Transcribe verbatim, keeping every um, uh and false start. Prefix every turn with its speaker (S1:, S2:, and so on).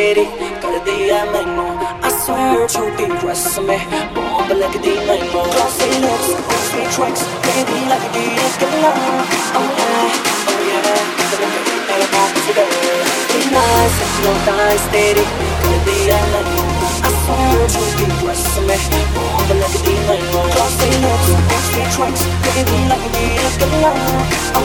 S1: तेरी कर दिया मैनू I swear झूठी dress में bomb लगदी मैनू Glossy lips, sweet tracks baby लगदी है गल्ला Oh yeah, oh yeah तेरे मेरे बात से Be nice, no dice तेरी कर दिया मैनू I swear झूठी dress में bomb लगदी मैनू Glossy lips, sweet tracks baby लगदी है गल्ला